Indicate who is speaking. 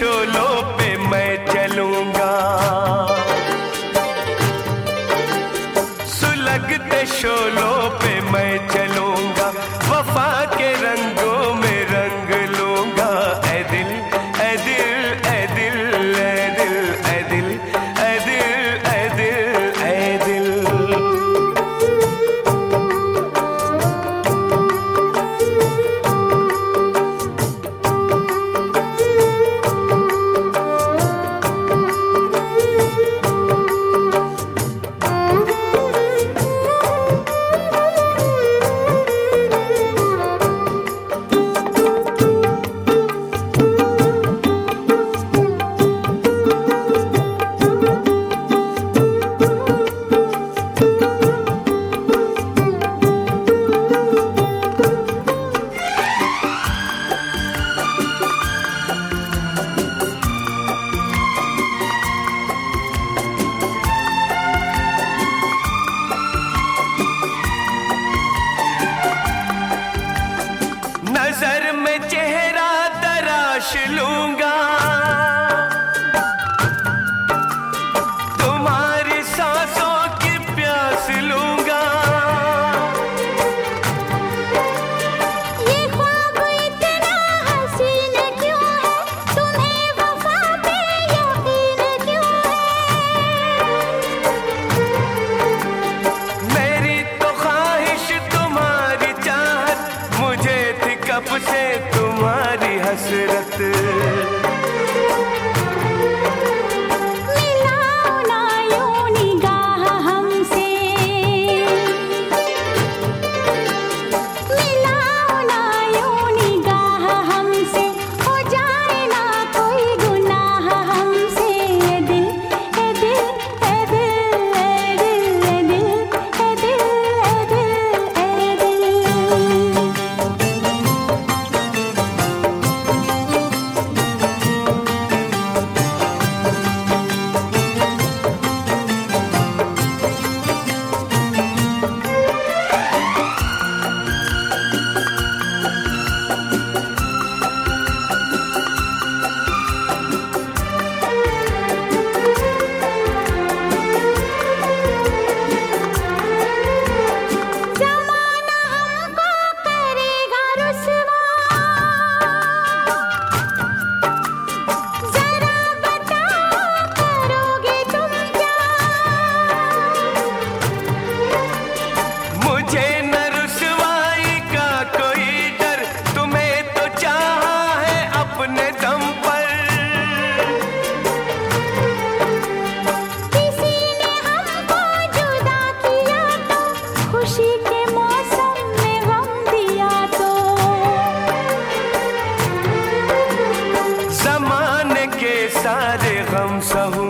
Speaker 1: शोलों पे मैं चलूंगा, सुलगते शोलों पे मैं चलूंगा, वफा के रंगों में रंग लूंगा। ऐ दिल ऐ दिल ऐ दिल ऐ दिल ऐ दिल ऐ दिल ऐ दिल ऐ दिल। नजर में चेहरा तराश लूंगा, तुम्हारी सांसों की प्यास लूंगा।
Speaker 2: ये ख्वाब इतना हसीन क्यों है, तुम्हें वफा पे यकीन क्यों है।
Speaker 1: मेरी तो ख्वाहिश तुम्हारी चाहत, मुझे थी कब से तुम्हारी हसरत।
Speaker 2: मिलाओ ना यूं निगाह हमसे, मिलाओ ना यूं निगाह हमसे, हो जाए ना कोई गुनाह हमसे। ए दिल ए दिल ए दिल ए दिल ए दिल ए दिल ए दिल ए दिल। ज़माना हमको करेगा रुसवा, ज़रा बताओ करोगे तुम क्या।
Speaker 1: मुझे न रुसवाई का कोई डर, तुम्हें तो चाहा है अपने दम पर।
Speaker 2: किसी ने हमको जुदा किया तो, खुशी के मौसम में गम दिया तो।
Speaker 1: ज़माने के सारे गम सहूं